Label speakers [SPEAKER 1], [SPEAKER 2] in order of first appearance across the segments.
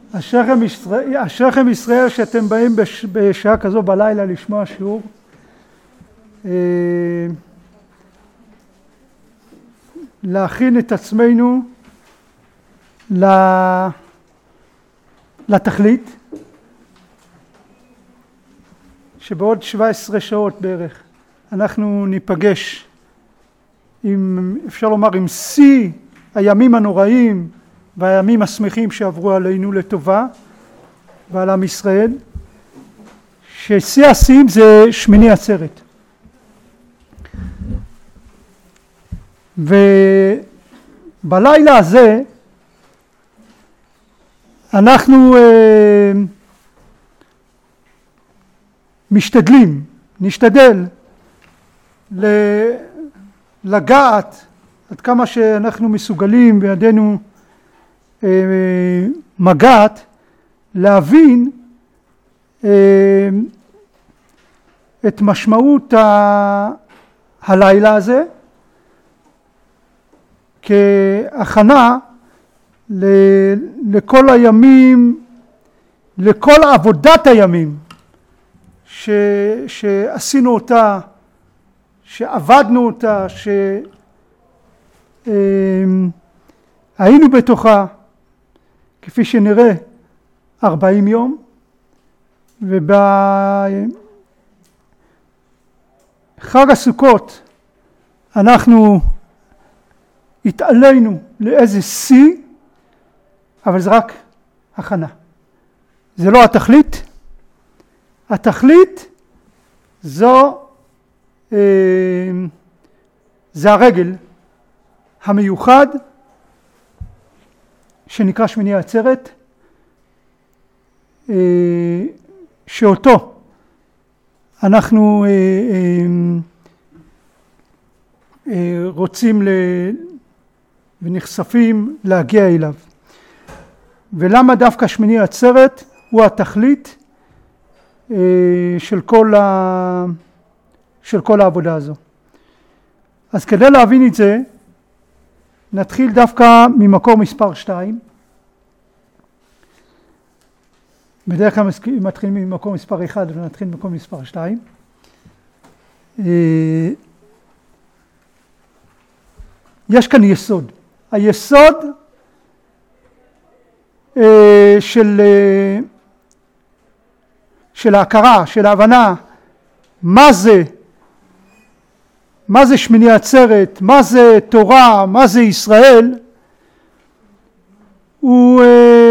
[SPEAKER 1] אשריכם ישראל שאתם באים בשעה כזו בלילה לשמוע שיעור. להכין את עצמנו לתכלית שבעוד 17 שעות בערך אנחנו ניפגש עם, אפשר לומר, עם שיא הימים הנוראים והימים השמחים שעברו עלינו לטובה ועל עם ישראל, ששיא השיאים זה שמיני עצרת. ובלילה הזה אנחנו נשתדל לגעת עד כמה שאנחנו מסוגלים בידינו מגעת, להבין את משמעות הלילה הזה כהכנה לכל הימים, לכל עבודת הימים שעשינו אותה, שעבדנו אותה, שהיינו בתוכה, כפי שנראה 40 יום, ובחג הסוכות אנחנו התעלינו לאיזה שיא, אבל זה רק הכנה. זה לא התכלית. התכלית זה הרגל המיוחד שנקרא שמיני עצרת, שאותו אנחנו רוצים ונחשפים להגיע אליו. ולמה דווקא שמיני עצרת הוא התכלית של כל העבודה הזו? אז כדי להבין את זה, נתחיל דווקא ממקור מספר 2. בדרך כלל מתחילים ממקור מספר 1, ונתחיל ממקור מספר 2. יש כאן יסוד. היסוד של ההכרה, של ההבנה, מה זה שמיני עצרת, מה זה תורה, מה זה ישראל, הוא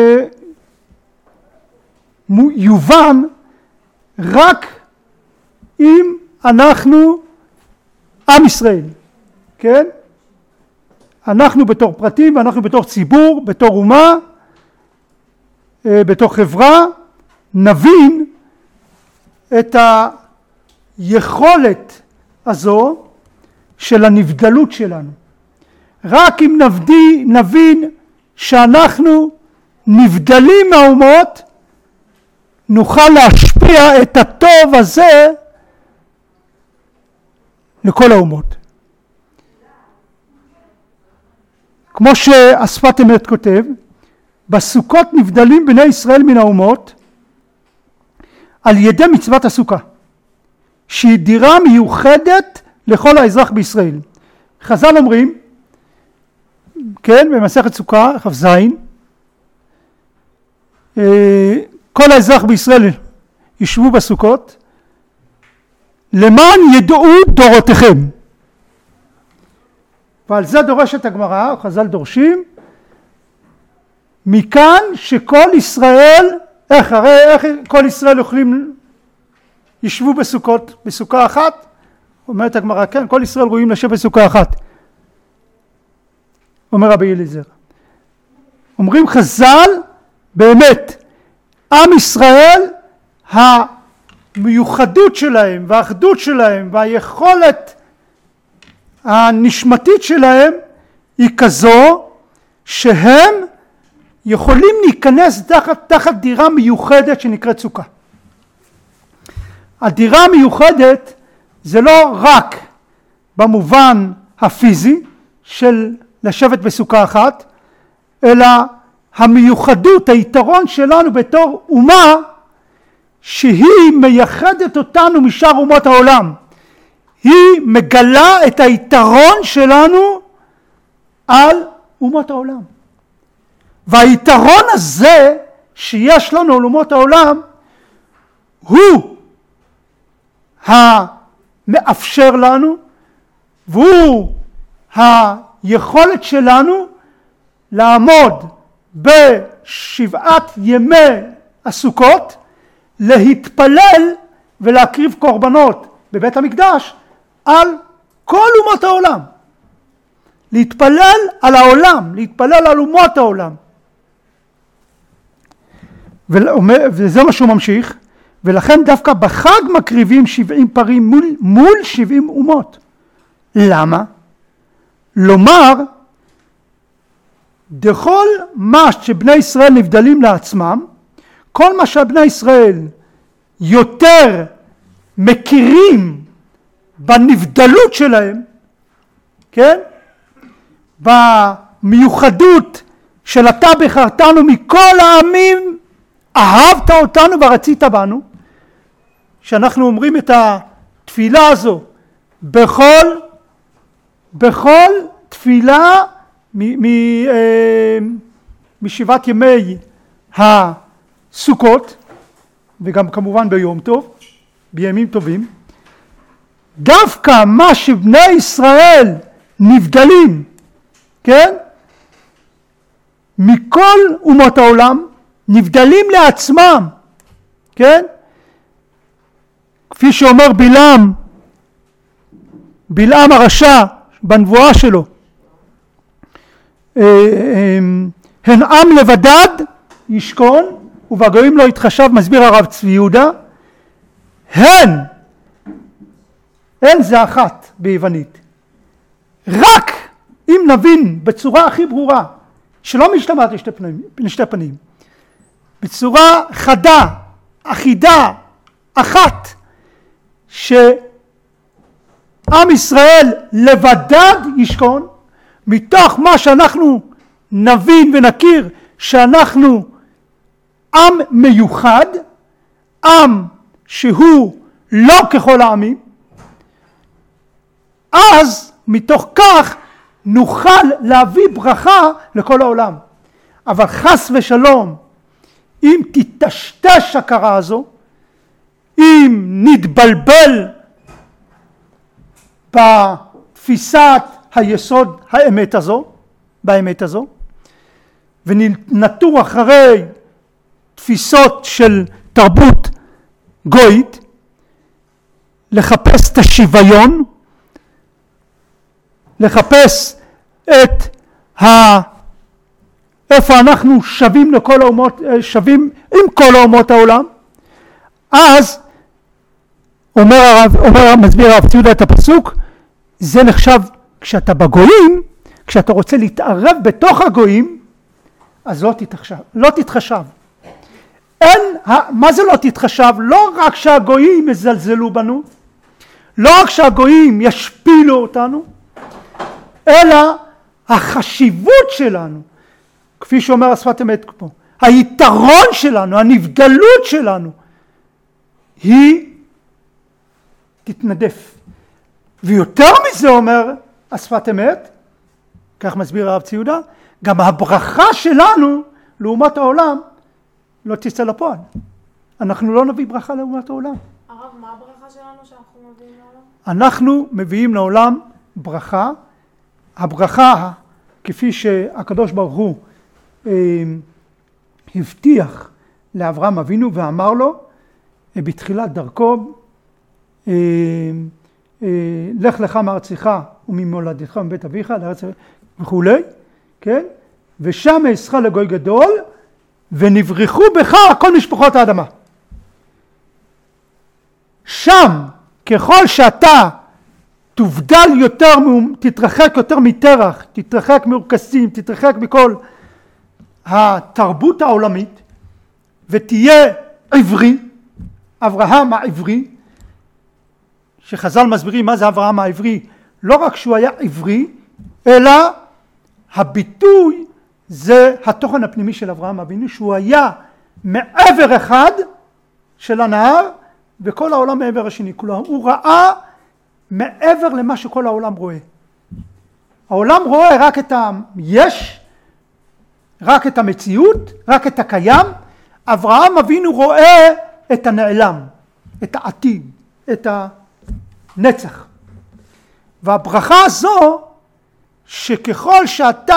[SPEAKER 1] יובן רק אם אנחנו עם ישראל, כן? אנחנו בתור פרטים, אנחנו בתור ציבור, בתור אומה, בתור חברה, נבין את היכולת הזו של הנבדלות שלנו. רק אם נבין שאנחנו נבדלים מהאומות, נוכל להשפיע את הטוב הזה לכל האומות. כמו שהשפת אמת כותב, בסוכות נבדלים בני ישראל מן האומות על ידי מצוות הסוכה, שהיא דירה מיוחדת לכל האזרח בישראל. חז"ל אומרים, כן, במסכת סוכה, כ"ז, כל האזרח בישראל ישבו בסוכות, למען ידעו דורותיכם. ועל זה דורשת הגמרא, חז"ל דורשים, מכאן שכל ישראל, איך כל ישראל יכולים ישבו בסוכות, בסוכה אחת? אומרת הגמרא, כן, כל ישראל ראויים לשבת בסוכה אחת. אומר רבי אליעזר. אומרים חז"ל, באמת, עם ישראל, המיוחדות שלהם והאחדות שלהם והיכולת הנשמתית שלהם היא כזו שהם יכולים להיכנס תחת דירה מיוחדת שנקראת סוכה. הדירה המיוחדת זה לא רק במובן הפיזי של לשבת בסוכה אחת, אלא המיוחדות, היתרון שלנו בתור אומה, שהיא מייחדת אותנו משאר אומות העולם. היא מגלה את היתרון שלנו על אומות העולם. והיתרון הזה שיש לנו על אומות העולם, הוא המאפשר לנו, והוא היכולת שלנו לעמוד בשבעת ימי הסוכות, להתפלל ולהקריב קורבנות בבית המקדש על כל אומות העולם. להתפלל על העולם, להתפלל על אומות העולם. וזה מה שהוא ממשיך, ולכן דווקא בחג מקריבים 70 פרים מול 70 אומות. למה? לומר, דכל מה שבני ישראל נבדלים לעצמם, כל מה שבני ישראל יותר מכירים בנבדלות שלהם, כן? במיוחדות של אתה בחרתנו מכל העמים, אהבת אותנו ורצית בנו, שאנחנו אומרים את התפילה הזו בכל תפילה משבעת ימי הסוכות, וגם כמובן ביום טוב, בימים טובים. דווקא מה שבני ישראל נבדלים, כן? מכל אומות העולם, נבדלים לעצמם, כן? כפי שאומר בלעם הרשע בנבואה שלו, הן עם לבדד ישכון ובגויים לא יתחשב, מסביר הרב צבי יהודה. הן זה אחת ביוונית. רק אם נבין בצורה הכי ברורה, שלא משתמעת לשתי פנים, בצורה חדה, אחידה, אחת, שעם ישראל לבדד ישכון, מתוך מה שאנחנו נבין ונכיר שאנחנו עם מיוחד, עם שהוא לא ככל העמים, אז מתוך כך נוכל להביא ברכה לכל העולם. אבל חס ושלום, אם תטשטש הכרה הזו, אם נתבלבל בתפיסת היסוד באמת הזו, ונטור אחרי תפיסות של תרבות גויית, לחפש את השוויון, לחפש את איפה אנחנו שווים לכל האומות, שווים עם כל האומות העולם, אז אומר מסביר הרב ציודה את הפסוק, זה נחשב כשאתה בגויים, כשאתה רוצה להתערב בתוך הגויים, אז לא תתחשב. מה זה לא תתחשב? לא רק שהגויים יזלזלו בנו, לא רק שהגויים ישפילו אותנו, אלא החשיבות שלנו, כפי שאומר השפת אמת פה, היתרון שלנו, הנבדלות שלנו, היא תתנדף. ויותר מזה אומר השפת אמת, כך מסביר הרב ציודה, גם הברכה שלנו לעומת העולם לא תצא לפועל. אנחנו לא נביא ברכה לעומת העולם.
[SPEAKER 2] הרב, מה הברכה שלנו שאנחנו מביאים לעולם?
[SPEAKER 1] אנחנו מביאים לעולם ברכה. הברכה, כפי שהקדוש ברוך הוא הבטיח לאברהם אבינו ואמר לו בתחילת דרכו, לך לך מארצך וממולדתך ומבית אביך לארץ וכולי, כן? ושם אעשך לגוי גדול ונברכו בך כל משפחות האדמה. שם ככל שאתה תובדל יותר, תתרחק יותר מתרח, תתרחק מאורקסים, תתרחק מכל התרבות העולמית, ותהיה עברי, אברהם העברי, שחז"ל מסבירים מה זה אברהם העברי, לא רק שהוא היה עברי, אלא הביטוי זה התוכן הפנימי של אברהם אבינו, שהוא היה מעבר אחד של הנהר, וכל העולם מעבר השני. כלומר, הוא ראה מעבר למה שכל העולם רואה. העולם רואה רק את היש, רק את המציאות, רק את הקיים. אברהם אבינו רואה את הנעלם, את העתיד, את הנצח. והברכה הזו, שככל שאתה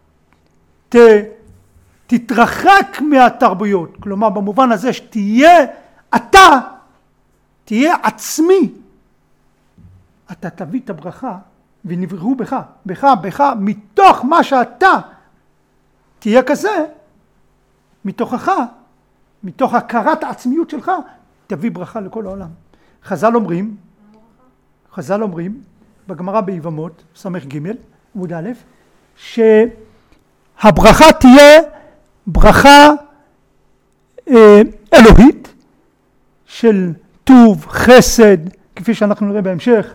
[SPEAKER 1] תתרחק מהתרבויות, כלומר במובן הזה שתהיה אתה, תהיה עצמי, אתה תביא את הברכה ונבראו בך, מתוך מה שאתה תהיה כזה, מתוכך, מתוך הכרת העצמיות שלך, תביא ברכה לכל העולם. חז"ל אומרים, בגמרא ביבמות, סמך ג' עמוד א', שהברכה תהיה ברכה אלוהית, של טוב, חסד, כפי שאנחנו נראה בהמשך,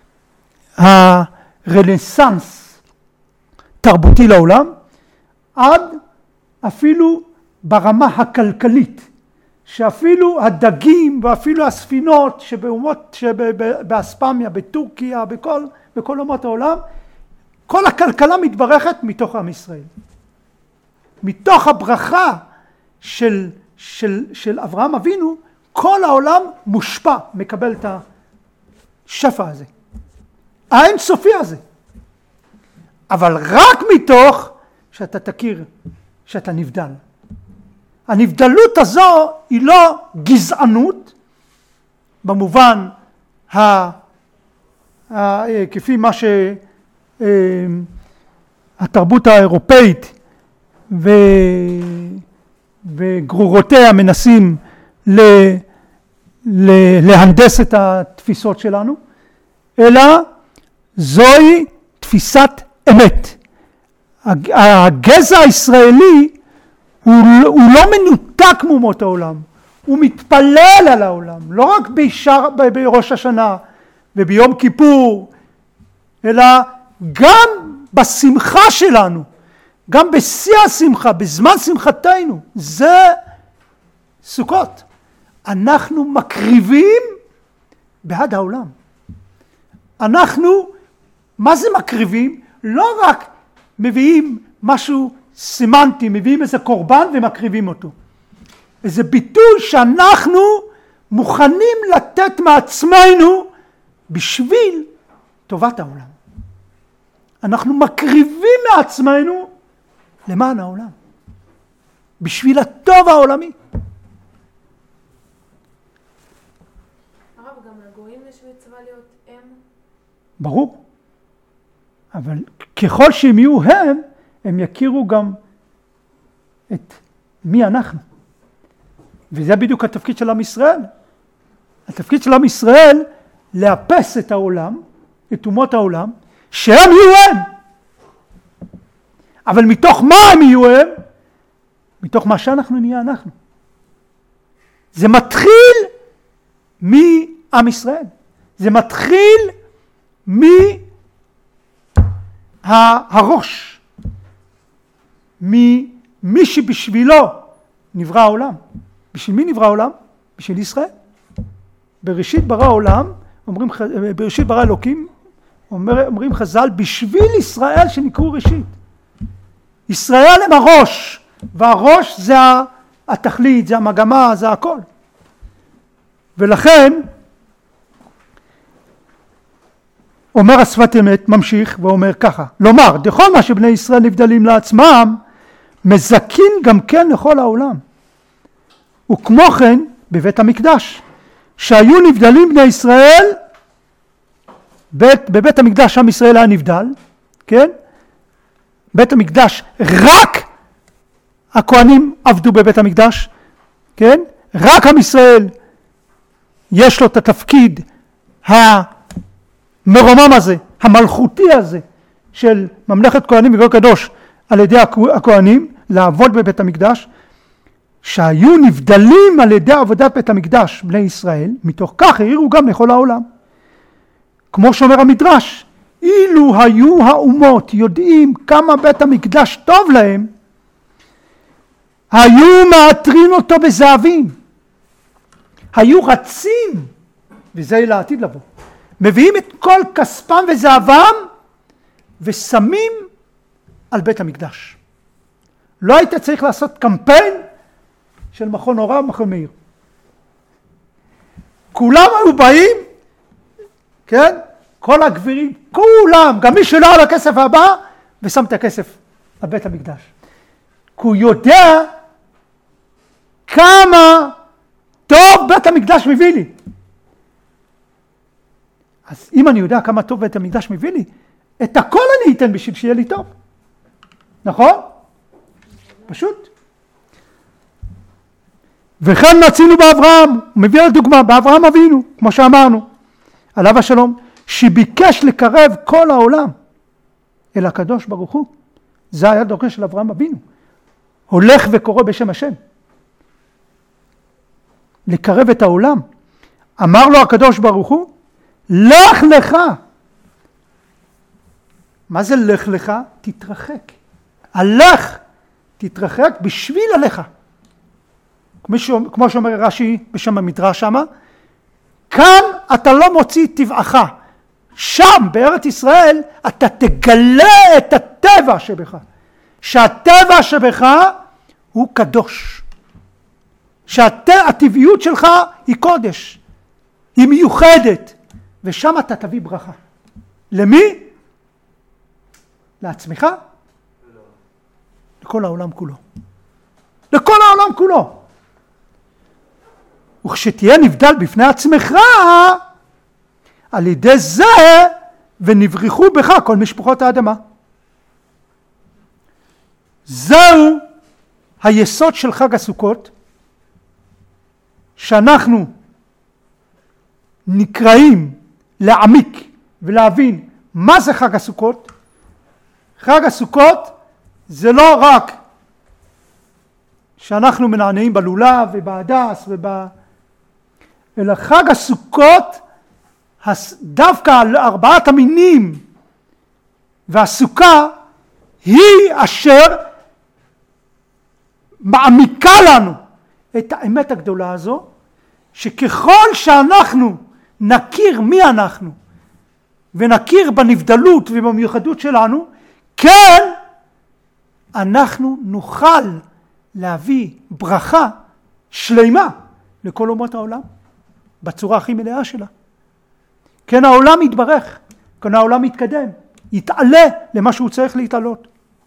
[SPEAKER 1] הרנסנס תרבותי לעולם, עד אפילו ברמה הכלכלית, שאפילו הדגים ואפילו הספינות שבאספמיה, בטורקיה, בכל אומות העולם, כל הכלכלה מתברכת מתוך עם ישראל. מתוך הברכה של אברהם אבינו, כל העולם מושפע, מקבל את השפע הזה, האין סופי הזה. אבל רק מתוך שאתה תכיר שאתה נבדל. הנבדלות הזו היא לא גזענות, במובן כפי מה שהתרבות האירופאית וגרורותיה מנסים להנדס את התפיסות שלנו, אלא זוהי תפיסת אמת. הגזע הישראלי הוא לא מנותק מאומות העולם, הוא מתפלל על העולם, לא רק בראש השנה וביום כיפור, אלא גם בשמחה שלנו, גם בשיא השמחה, בזמן שמחתנו, זה סוכות. אנחנו מקריבים בעד העולם. אנחנו, מה זה מקריבים? לא רק מביאים משהו סימנטי, מביאים איזה קורבן ומקריבים אותו. איזה ביטוי שאנחנו מוכנים לתת מעצמנו בשביל טובת העולם. אנחנו מקריבים מעצמנו למען העולם. בשביל הטוב העולמי.
[SPEAKER 2] הרב, גם לגויים יש מצווה להיות אם?
[SPEAKER 1] ברור. אבל ככל שהם יהיו הם יכירו גם את מי אנחנו. וזה בדיוק התפקיד של עם ישראל. התפקיד של עם ישראל לאפס את העולם, את אומות העולם, שהם יהיו הם. אבל מתוך מה הם יהיו הם? מתוך מה שאנחנו נהיה אנחנו. זה מתחיל מעם ישראל. זה מתחיל מהראש. ממי שבשבילו נברא העולם. בשביל מי נברא העולם? בשביל ישראל. בראשית ברא העולם, בראשית ברא אלוקים, אומרים חז"ל, בשביל ישראל שנקראו ראשית. ישראל הם הראש, והראש זה התכלית, זה המגמה, זה הכל. ולכן, אומר השפת אמת, ממשיך ואומר ככה, לומר, דכל מה שבני ישראל נבדלים לעצמם, מזכין גם כן לכל העולם. וכמו כן, בבית המקדש, שהיו נבדלים בני ישראל, בבית המקדש עם ישראל היה נבדל, כן? בית המקדש, רק הכהנים עבדו בבית המקדש, כן? רק עם ישראל יש לו את התפקיד המרומם הזה, המלכותי הזה, של ממלכת כהנים וגוי קדוש על ידי הכהנים, לעבוד בבית המקדש, שהיו נבדלים על ידי עבודת בית המקדש בני ישראל, מתוך כך העירו גם לכל העולם. כמו שאומר המדרש, אילו היו האומות יודעים כמה בית המקדש טוב להם, היו מעטרים אותו בזהבים, היו רצים, וזה לעתיד לבוא, מביאים את כל כספם וזהבם ושמים על בית המקדש. לא היית צריך לעשות קמפיין של מכון אורה ומכון מאיר. כולם היו באים, כן? כל הגבירים, כולם, גם מי שלא על הכסף הבא, ושם את הכסף על בית המקדש. כי הוא יודע כמה טוב בית המקדש מביא לי. אז אם אני יודע כמה טוב בית המקדש מביא לי, את הכל אני אתן בשביל שיהיה לי טוב. נכון? פשוט. וכן מצינו באברהם, הוא מביא לדוגמה, באברהם אבינו, כמו שאמרנו, עליו השלום, שביקש לקרב כל העולם אל הקדוש ברוך הוא. זה היה דורש של אברהם אבינו. הולך וקורא בשם השם. לקרב את העולם. אמר לו הקדוש ברוך הוא, לך לך. מה זה לך לך? תתרחק. הלך, תתרחק בשביל הלך. כמו שאומר רש"י בשם המדרש שמה, כאן אתה לא מוציא טבעך. שם בארץ ישראל אתה תגלה את הטבע שבך. שהטבע שבך הוא קדוש. שהטבעיות שלך היא קודש. היא מיוחדת. ושם אתה תביא ברכה. למי? לעצמך? לכל העולם כולו. לכל העולם כולו. וכשתהיה נבדל בפני עצמך, על ידי זה ונברכו בך כל משפחות האדמה. זהו היסוד של חג הסוכות, שאנחנו נקראים להעמיק ולהבין מה זה חג הסוכות. חג הסוכות זה לא רק שאנחנו מנענעים בלולב ובהדס אלא חג הסוכות דווקא על ארבעת המינים והסוכה היא אשר מעמיקה לנו את האמת הגדולה הזו, שככל שאנחנו נכיר מי אנחנו ונכיר בנבדלות ובמיוחדות שלנו, כן אנחנו נוכל להביא ברכה שלמה לכל אומות העולם בצורה הכי מלאה שלה. כן, העולם יתברך, כן, העולם יתקדם, יתעלה למה שהוא צריך להתעלות.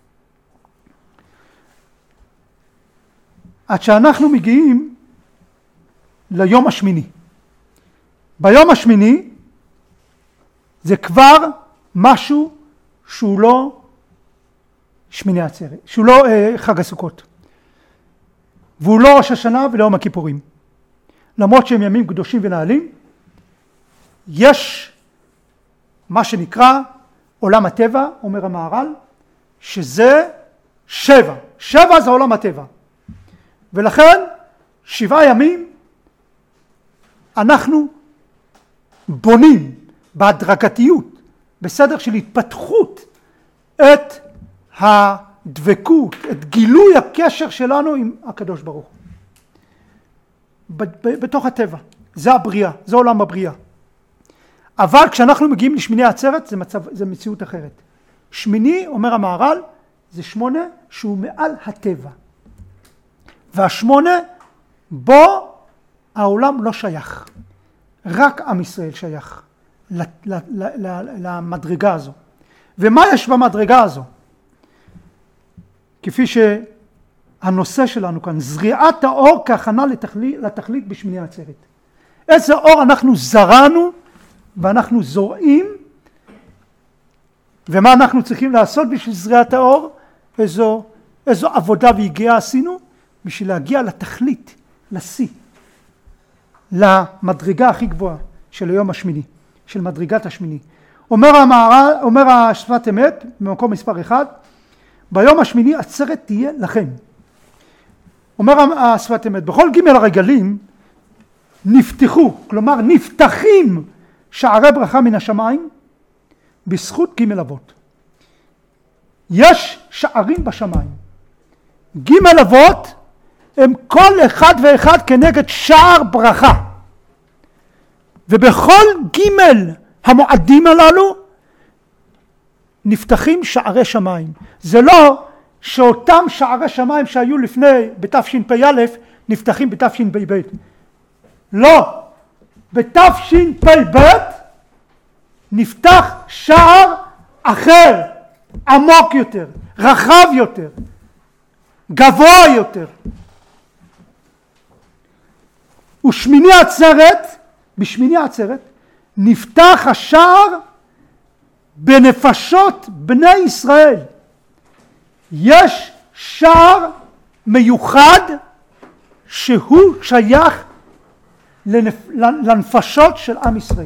[SPEAKER 1] עד שאנחנו מגיעים ליום השמיני. ביום השמיני זה כבר משהו שהוא לא שמיני עצרת, שהוא לא חג הסוכות. והוא לא ראש השנה ולא יום הכיפורים. למרות שהם ימים קדושים ונעלים, יש מה שנקרא עולם הטבע, אומר המהר"ל, שזה 7. 7 זה עולם הטבע. ולכן 7 ימים אנחנו בונים בהדרגתיות, בסדר של התפתחות, את הדבקות, את גילוי הקשר שלנו עם הקדוש ברוך הוא. בתוך הטבע. זה הבריאה, זה עולם הבריאה. אבל כשאנחנו מגיעים לשמיני עצרת, זה מציאות אחרת. שמיני, אומר המהר"ל, זה 8 שהוא מעל הטבע. וה8 בו העולם לא שייך. רק עם ישראל שייך למדרגה הזו. ומה יש במדרגה הזו? כפי שהנושא שלנו כאן, זריעת האור כהכנה לתכלית בשמיני עצרת. איזה אור אנחנו זרענו ואנחנו זורעים, ומה אנחנו צריכים לעשות בשביל זריעת האור? איזו עבודה והגיעה עשינו בשביל להגיע לתכלית, לשיא, למדרגה הכי גבוהה של היום השמיני, של מדרגת השמיני. אומר השפת אמת במקום מספר 1, ביום השמיני עצרת תהיה לכם. אומר השפת אמת, בכל ג' הרגלים נפתחו, כלומר נפתחים שערי ברכה מן השמיים בזכות ג' אבות. יש שערים בשמיים. ג' אבות הם כל אחד ואחד כנגד שער ברכה. ובכל ג' המועדים הללו נפתחים שערי שמיים. זה לא שאותם שערי שמיים שהיו לפני בתשפ"א נפתחים בתשפ"ב. לא. בתשפ"ב נפתח שער אחר, עמוק יותר, רחב יותר, גבוה יותר. ושמיני עצרת, בשמיני עצרת, נפתח השער בנפשות בני ישראל. יש שער מיוחד שהוא שייך לנפשות של עם ישראל.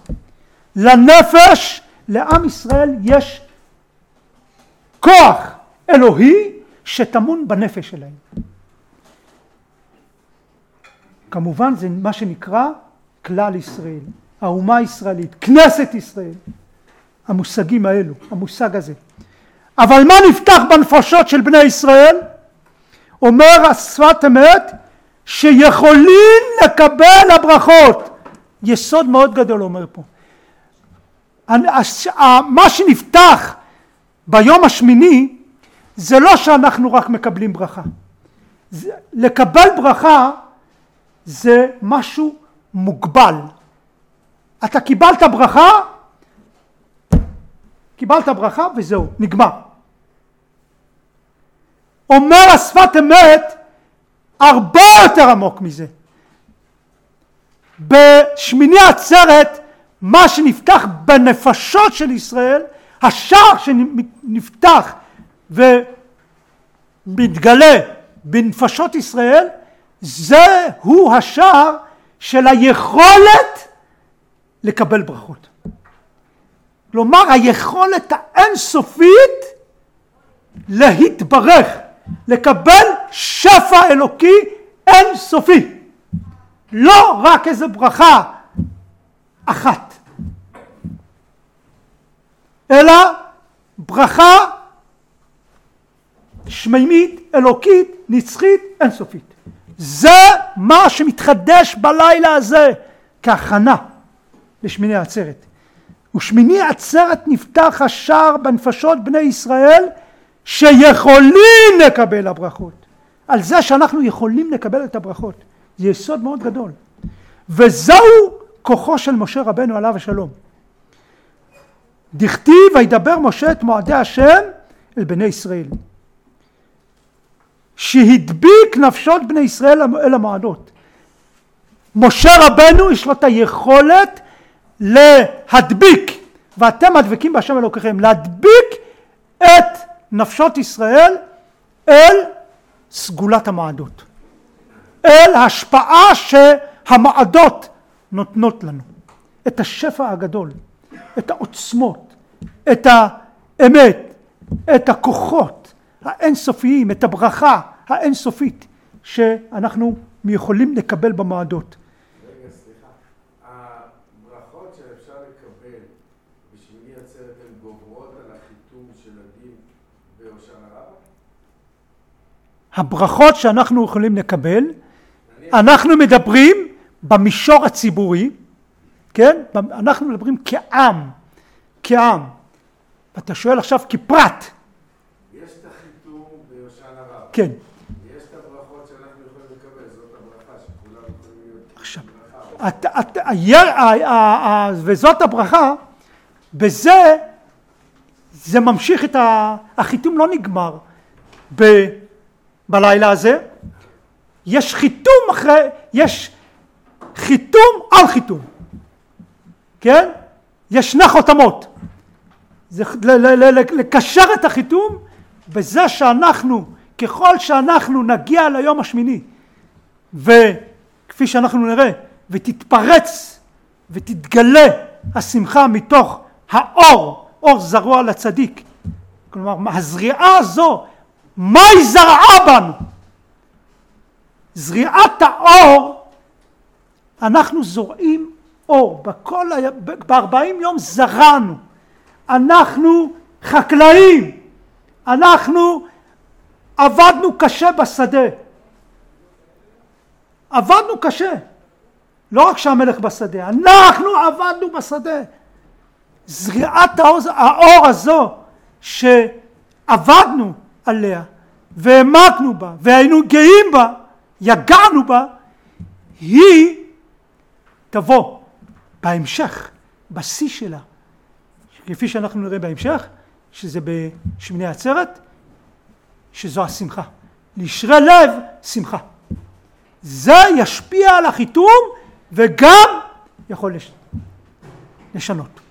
[SPEAKER 1] לנפש, לעם ישראל יש כוח אלוהי שטמון בנפש שלהם. כמובן זה מה שנקרא כלל ישראל, האומה הישראלית, כנסת ישראל. המושגים האלו, המושג הזה. אבל מה נפתח בנפשות של בני ישראל? אומר השפת אמת שיכולים לקבל הברכות. יסוד מאוד גדול אומר פה. מה שנפתח ביום השמיני זה לא שאנחנו רק מקבלים ברכה. לקבל ברכה זה משהו מוגבל. אתה קיבלת ברכה וזהו, נגמר. אומר השפת אמת הרבה יותר עמוק מזה. בשמיני עצרת מה שנפתח בנפשות של ישראל, השער שנפתח ומתגלה בנפשות ישראל, זהו השער של היכולת לקבל ברכות. כלומר היכולת האינסופית להתברך, לקבל שפע אלוקי אינסופי. לא רק איזו ברכה אחת, אלא ברכה שמימית, אלוקית, נצחית, אינסופית. זה מה שמתחדש בלילה הזה כהכנה לשמיני עצרת. ושמיני עצרת נפתח השער בנפשות בני ישראל שיכולים לקבל הברכות. על זה שאנחנו יכולים לקבל את הברכות. זה יסוד מאוד גדול. וזהו כוחו של משה רבנו עליו השלום. דכתיב וידבר משה את מועדי השם אל בני ישראל. שהדביק נפשות בני ישראל אל המועדות. משה רבנו יש לו את היכולת להדביק, ואתם מדבקים בהשם אלוקיכם, להדביק את נפשות ישראל אל סגולת המועדות. אל ההשפעה שהמועדות נותנות לנו. את השפע הגדול, את העוצמות, את האמת, את הכוחות האינסופיים, את הברכה האינסופית שאנחנו יכולים לקבל במועדות.
[SPEAKER 3] רגע, סליחה. הברכות שאפשר לקבל בשמיני עצרת הן גוברות על החיתום של הדין בהושענא רבה?
[SPEAKER 1] הברכות שאנחנו יכולים לקבל, אנחנו מדברים במישור הציבורי, כן? אנחנו מדברים כעם. ואתה שואל עכשיו כפרט.
[SPEAKER 3] יש את החיתום בהושענא רבה.
[SPEAKER 1] כן.
[SPEAKER 3] יש את הברכות שאנחנו יכולים לקבל, זאת הברכה שכולם יכולים להיות.
[SPEAKER 1] עכשיו, וזאת הברכה, בזה זה ממשיך את החיתום לא נגמר בלילה הזה. יש חיתום על חיתום. כן? יש שני חותמות. זה לקשר את החיתום בזה שאנחנו, ככל שאנחנו נגיע ליום השמיני, וכפי שאנחנו נראה, ותתפרץ ותתגלה השמחה מתוך האור, אור זרוע לצדיק. כלומר, הזריעה הזו, מה היא זרעה בנו? זריעת האור, אנחנו זורעים אור. ב-40 יום זרענו. אנחנו חקלאים. אנחנו עבדנו קשה בשדה. עבדנו קשה. לא רק שהמלך בשדה, אנחנו עבדנו בשדה. זריעת האור הזו שעבדנו עליה והעמקנו בה והיינו גאים בה, יגענו בה, היא תבוא בהמשך, בשיא שלה. כפי שאנחנו נראה בהמשך, שזה בשמיני עצרת, שזו השמחה. לישרי לב שמחה. זה ישפיע על החיתום וגם יכול לשנות.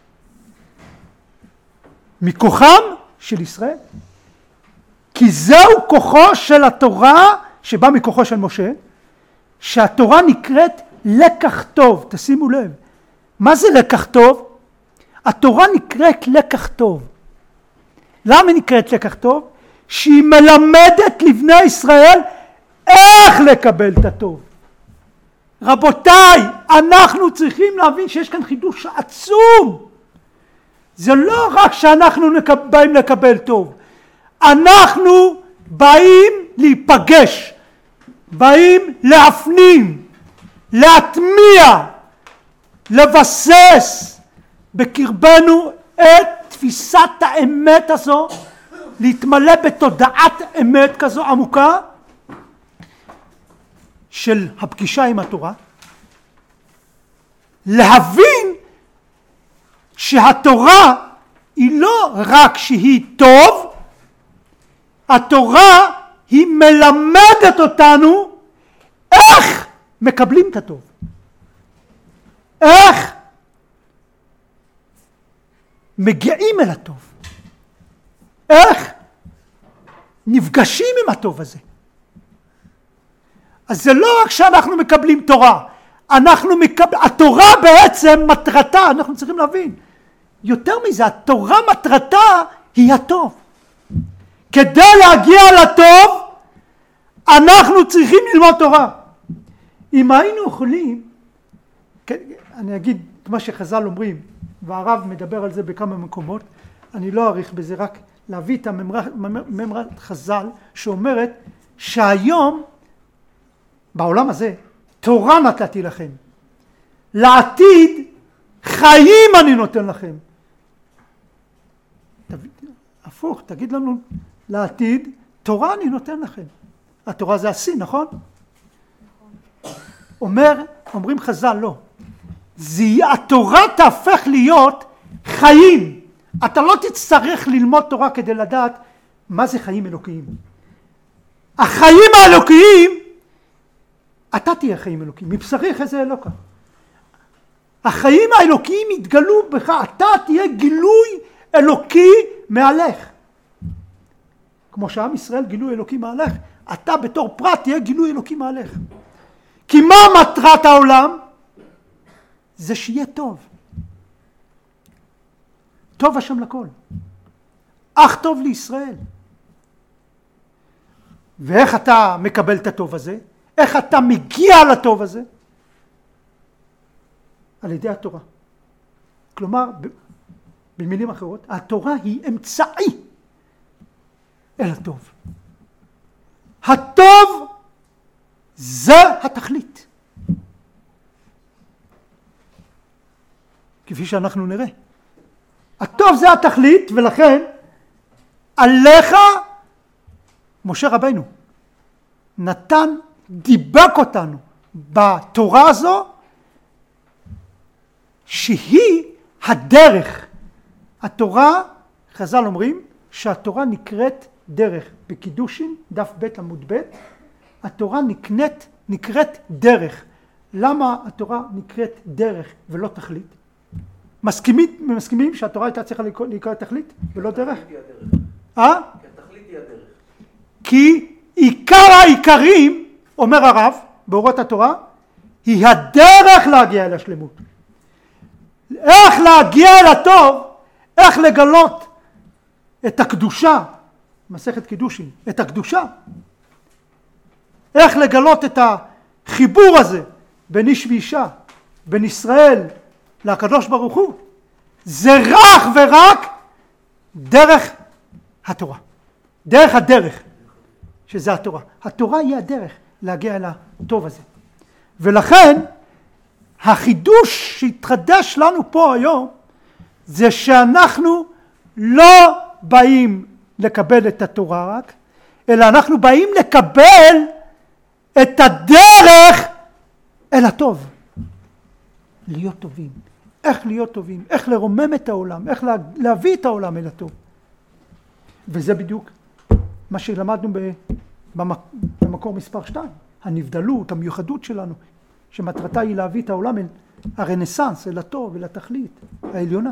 [SPEAKER 1] מכוחם של ישראל. כי זהו כוחו של התורה שבא מכוחו של משה, שהתורה נקראת לקח טוב. תשימו לב. מה זה לקח טוב? התורה נקראת לקח טוב. למה נקראת לקח טוב? שהיא מלמדת לבני ישראל איך לקבל את הטוב. רבותיי, אנחנו צריכים להבין שיש כאן חידוש עצום. זה לא רק שאנחנו באים לקבל טוב. אנחנו באים להיפגש, באים להפנים, להטמיע, לבסס בקרבנו את תפיסת האמת הזו, להתמלא בתודעת אמת כזו עמוקה של הפגישה עם התורה, להבין שהתורה היא לא רק שהיא טוב, התורה היא מלמדת אותנו איך מקבלים את הטוב. איך מגיעים אל הטוב. איך נפגשים עם הטוב הזה. אז זה לא רק שאנחנו מקבלים תורה. התורה בעצם מטרתה, אנחנו צריכים להבין. יותר מזה, התורה מטרתה היא הטוב. כדי להגיע לטוב, אנחנו צריכים ללמוד תורה. אם היינו יכולים, אני אגיד מה שחז"ל אומרים, והרב מדבר על זה בכמה מקומות, אני לא אאריך בזה, רק להביא את הממרת חז"ל שאומרת שהיום בעולם הזה תורה נתתי לכם, לעתיד חיים אני נותן לכם. הפוך, תגיד לנו לעתיד תורה אני נותן לכם. התורה זה השיא, נכון? אומרים חז"ל לא. התורה תהפך להיות חיים. אתה לא תצטרך ללמוד תורה כדי לדעת מה זה חיים אלוקיים. החיים האלוקיים, אתה תהיה חיים אלוקיים. מבשריך איזה אלוקה. החיים האלוקיים יתגלו בך. אתה תהיה גילוי אלוקי מעלך. כמו שעם ישראל גילוי אלוקי מעלך. אתה בתור פרט תהיה גילוי אלוקי מעלך. כי מה מטרת העולם? זה שיהיה טוב. טוב השם לכל. אך טוב לישראל. ואיך אתה מקבל את הטוב הזה? איך אתה מגיע לטוב הזה? על ידי התורה. כלומר, במילים אחרות, התורה היא אמצעי אל הטוב. הטוב זה התכלית. כפי שאנחנו נראה. הטוב זה התכלית, ולכן עליך משה רבנו נתן, דיבק אותנו בתורה הזו, שהיא הדרך. התורה, חז"ל אומרים שהתורה נקראת דרך. בקידושין, דף ב' עמוד ב', התורה נקראת דרך. למה התורה נקראת דרך ולא תכלית? מסכימים שהתורה הייתה צריכה לקרוא תכלית ולא דרך?
[SPEAKER 3] התכלית היא הדרך.
[SPEAKER 1] כי עיקר העיקרים, אומר הרב, באורות התורה, היא הדרך להגיע אל השלמות. איך להגיע אל הטוב, איך לגלות את הקדושה, מסכת קידושין, את הקדושה. איך לגלות את החיבור הזה בין איש ואישה, בין ישראל לקדוש ברוך הוא. זה רק ורק דרך התורה. דרך הדרך, שזה התורה. התורה היא הדרך להגיע אל הטוב הזה. ולכן החידוש שהתחדש לנו פה היום זה שאנחנו לא באים לקבל את התורה רק, אלא אנחנו באים לקבל את הדרך אל הטוב. להיות טובים. איך להיות טובים, איך לרומם את העולם, איך להביא את העולם אל הטוב. וזה בדיוק מה שלמדנו במקור מספר 2. הנבדלות, המיוחדות שלנו, שמטרתה היא להביא את העולם אל הרנסנס, אל הטוב, אל התכלית העליונה.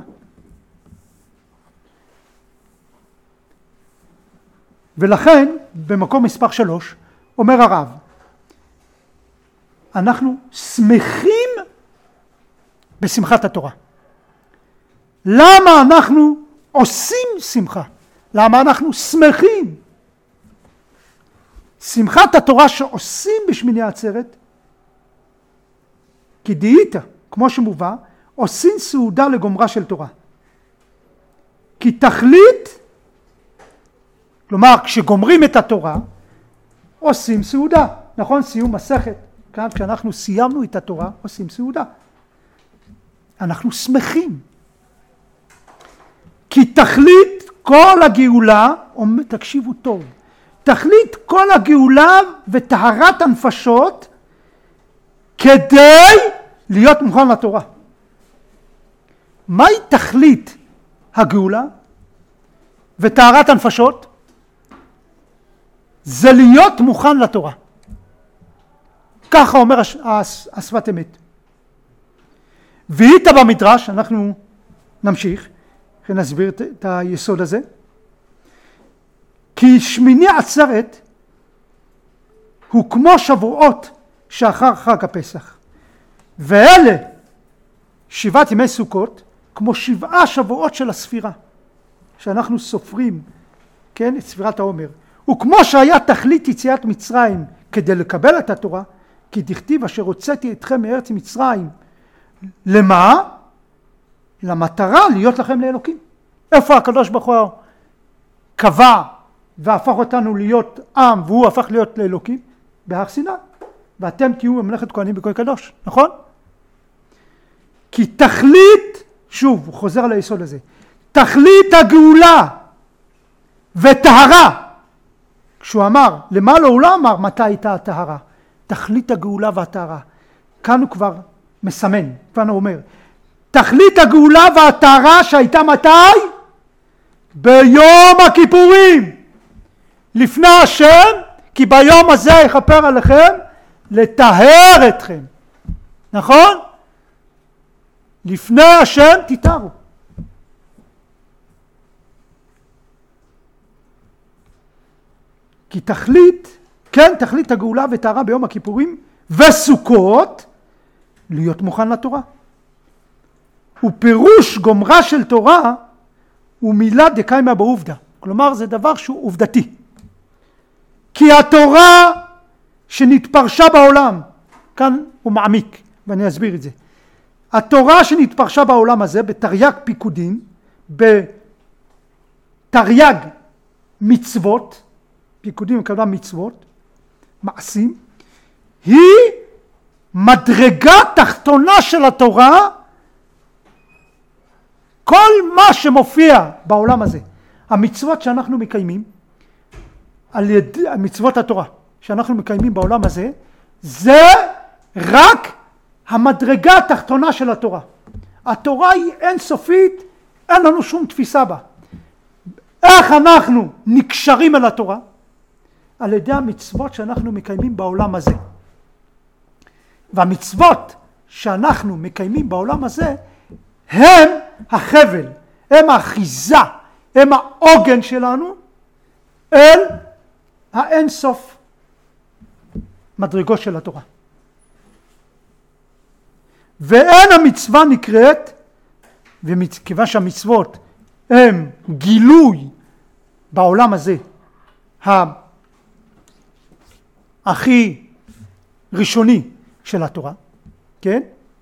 [SPEAKER 1] ולכן במקור מספר 3 אומר הרב, אנחנו שמחים בשמחת התורה. למה אנחנו עושים שמחה? למה אנחנו שמחים? שמחת התורה שעושים בשמיני עצרת, כי דהיתא, כמו שמובא, עושים סעודה לגומרה של תורה. כי תכלית, כלומר כשגומרים את התורה, עושים סעודה. נכון? סיום מסכת. כאן כשאנחנו סיימנו את התורה, עושים סעודה. אנחנו שמחים. כי תכלית כל הגאולה, תקשיבו טוב, תכלית כל הגאולה וטהרת הנפשות כדי להיות מוכן לתורה. מהי תכלית הגאולה וטהרת הנפשות? זה להיות מוכן לתורה. ככה אומר השפת אמת. והיית במדרש, אנחנו נמשיך, ונסביר את היסוד הזה. כי שמיני עצרת הוא כמו שבועות שאחר חג הפסח. ואלה 7 ימי סוכות כמו 7 שבועות של הספירה. שאנחנו סופרים, כן, את ספירת העומר. וכמו שהיה תכלית יציאת מצרים כדי לקבל את התורה, כי דכתיב אשר הוצאתי אתכם מארץ מצרים. למה? למטרה להיות לכם לאלוקים. איפה הקדוש ברוך הוא קבע והפך אותנו להיות עם והוא הפך להיות לאלוקים? בהר סיני. ואתם תהיו ממלכת כהנים בכהן קדוש, נכון? כי תכלית, שוב הוא חוזר על היסוד הזה, תכלית הגאולה וטהרה, כשהוא אמר, למה לא הוא לא אמר מתי הייתה הטהרה? תכלית הגאולה והטהרה. כאן הוא כבר מסמן, כאן הוא אומר, תכלית הגאולה והטהרה שהייתה מתי? ביום הכיפורים. לפני השם, כי ביום הזה יכפר עליכם לטהר אתכם. נכון? לפני השם תטהרו. כי תכלית, כן, תכלית הגאולה וטהרה ביום הכיפורים וסוכות, להיות מוכן לתורה. ופירוש גומרה של תורה הוא מילה דקיימא בעובדא. כלומר זה דבר שהוא עובדתי. כי התורה שנתפרשה בעולם, כאן הוא מעמיק ואני אסביר את זה. התורה שנתפרשה בעולם הזה בתרי"ג פיקודין, בתרי"ג מצוות, פיקודים כמובן מצוות, מעשים, היא מדרגה תחתונה של התורה. כל מה שמופיע בעולם הזה, המצוות שאנחנו מקיימים, על ידי מצוות התורה שאנחנו מקיימים בעולם הזה, זה רק המדרגה התחתונה של התורה. התורה היא אינסופית, אין לנו שום תפיסה בה. איך אנחנו נקשרים אל התורה? על ידי המצוות שאנחנו מקיימים בעולם הזה. והמצוות שאנחנו מקיימים בעולם הזה, הם החבל, הם האחיזה, הם העוגן שלנו אל האינסוף מדרגות של התורה. ואין המצווה נקראת, וכיוון שהמצוות הם גילוי בעולם הזה הכי ראשוני של התורה, כן?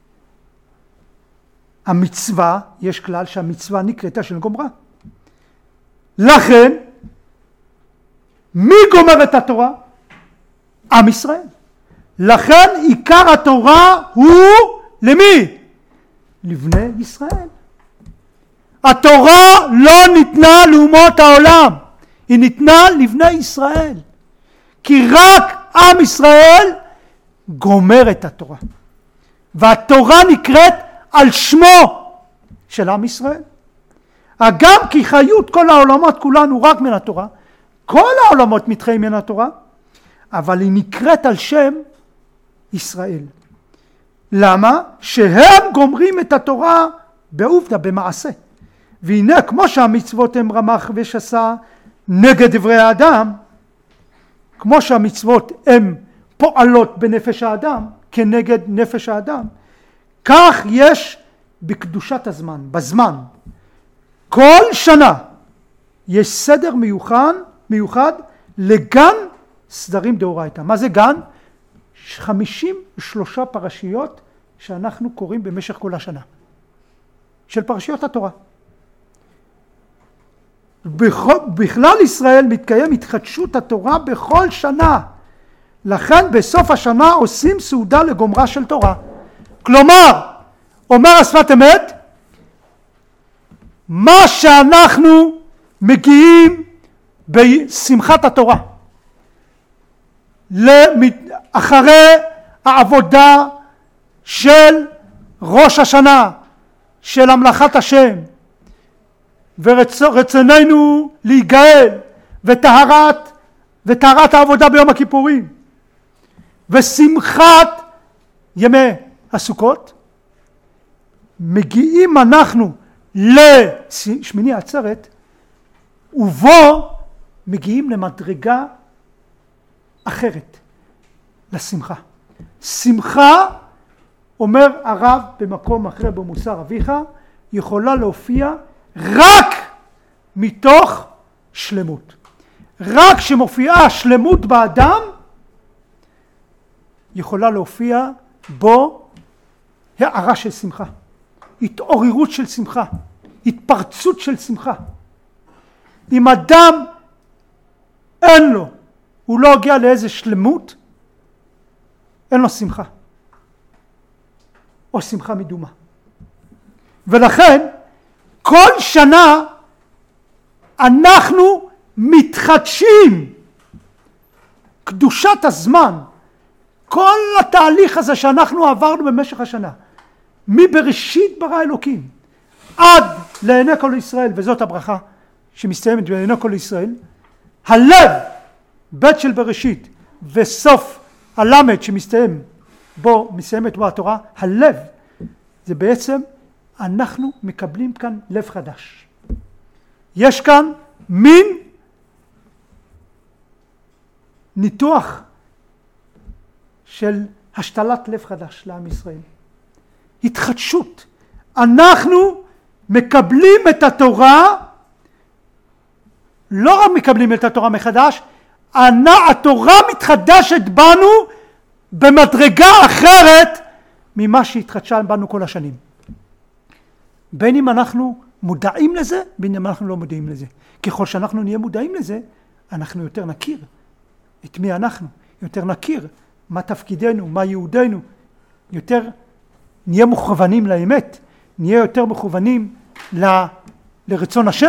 [SPEAKER 1] המצווה, יש כלל שהמצווה נקראתה של גומרה. לכן, מי גומר את התורה? עם ישראל. לכן עיקר התורה הוא למי? לבני ישראל. התורה לא ניתנה לאומות העולם, היא ניתנה לבני ישראל. כי רק עם ישראל גומר את התורה. והתורה נקראת על שמו של עם ישראל. גם כי חיות כל העולמות כולנו רק מן התורה, כל העולמות מתחיים מן התורה, אבל היא נקראת על שם ישראל. למה? שהם גומרים את התורה בעובדה, במעשה. והנה כמו שהמצוות הם רמ"ח ושס"ה נגד דברי האדם, כמו שהמצוות הם פועלות בנפש האדם כנגד נפש האדם, כך יש בקדושת הזמן, בזמן. כל שנה יש סדר מיוחד לגן סדרים דאורייתא. מה זה גן? 53 פרשיות שאנחנו קוראים במשך כל השנה, של פרשיות התורה. בכלל ישראל מתקיים התחדשות התורה בכל שנה. לכן בסוף השנה עושים סעודה לגומרה של תורה. כלומר, אומר השפת אמת, מה שאנחנו מגיעים בשמחת התורה, אחרי העבודה של ראש השנה, של המלאכת השם, ורצוננו להיגאל, וטהרת העבודה ביום הכיפורים, ושמחת ימי הסוכות, מגיעים אנחנו לשמיני עצרת, ובו מגיעים למדרגה אחרת, לשמחה. שמחה, אומר הרב במקום אחר במוסר אביך, יכולה להופיע רק מתוך שלמות. רק שמופיעה שלמות באדם, יכולה להופיע בו הערה של שמחה, התעוררות של שמחה, התפרצות של שמחה. אם אדם אין לו, הוא לא הגיע לאיזה שלמות, אין לו שמחה, או שמחה מדומה. ולכן כל שנה אנחנו מתחדשים. קדושת הזמן, כל התהליך הזה שאנחנו עברנו במשך השנה, מבראשית ברא אלוקים עד לעיני כל ישראל, וזאת הברכה שמסתיימת בעיני כל ישראל, הלב, בית של בראשית, וסוף הלמד שמסתיים בו, מסיימת בו התורה, הלב, זה בעצם אנחנו מקבלים כאן לב חדש. יש כאן מין ניתוח של השתלת לב חדש לעם ישראל. התחדשות. אנחנו מקבלים את התורה, לא רק מקבלים את התורה מחדש, התורה מתחדשת בנו במדרגה אחרת ממה שהתחדשה בנו כל השנים. בין אם אנחנו מודעים לזה, בין אם אנחנו לא מודעים לזה. ככל שאנחנו נהיה מודעים לזה, אנחנו יותר נכיר את מי אנחנו, יותר נכיר מה תפקידנו, מה ייעודנו, יותר נהיה מכוונים לאמת, נהיה יותר מכוונים לרצון השם.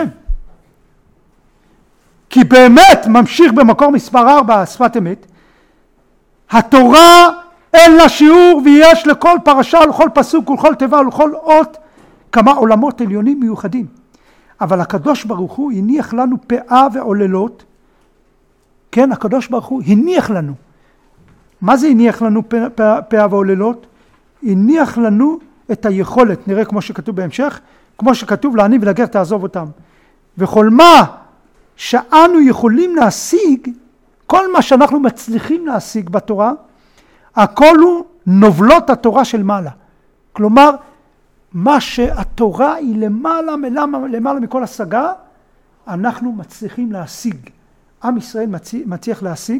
[SPEAKER 1] כי באמת ממשיך במקור מספר 4 שפת אמת, התורה אין לה שיעור, ויש לכל פרשה ולכל פסוק ולכל תיבה ולכל אות כמה עולמות עליונים מיוחדים. אבל הקדוש ברוך הוא הניח לנו פאה ועוללות. כן, הקדוש ברוך הוא הניח לנו. מה זה הניח לנו פאה ועוללות? הניח לנו את היכולת, נראה כמו שכתוב בהמשך, כמו שכתוב לעני ולגר תעזוב אותם. וכל מה שאנו יכולים להשיג, כל מה שאנחנו מצליחים להשיג בתורה, הכל הוא נובלות התורה של מעלה. כלומר, מה שהתורה היא למעלה מכל השגה, אנחנו מצליחים להשיג. עם ישראל מצליח להשיג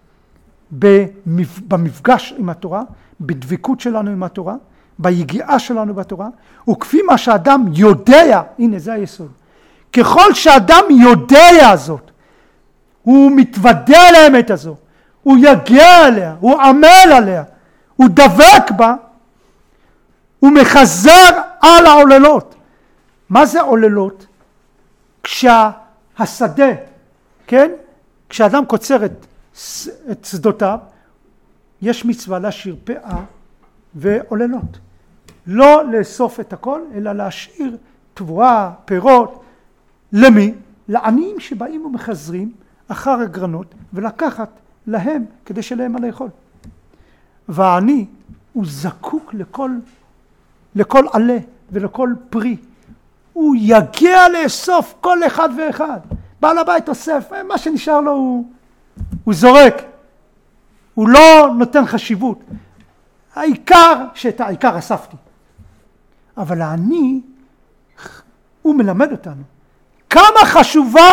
[SPEAKER 1] במפגש עם התורה, בדבקות שלנו עם התורה, ביגיעה שלנו בתורה, וכפי מה שאדם יודע, הנה זה היסוד. ככל שאדם יודע זאת, הוא מתוודע לאמת הזו, הוא יגיע אליה, הוא עמל עליה, הוא דבק בה, הוא מחזר על העוללות. מה זה עוללות? כשהשדה, כן? כשאדם קוצר את שדותיו, יש מצווה להשאיר פאה ועוללות. לא לאסוף את הכל, אלא להשאיר תבואה, פירות. למי? לעניים שבאים ומחזרים אחר הגרנות, ולקחת להם כדי שלהם מה לאכול. והעני הוא זקוק לכל עלה ולכל פרי. הוא יגיע לאסוף כל אחד ואחד. בעל הבית אוסף, מה שנשאר לו הוא זורק. הוא לא נותן חשיבות. העיקר שאת העיקר אספתי. אבל העני, הוא מלמד אותנו. כמה חשובה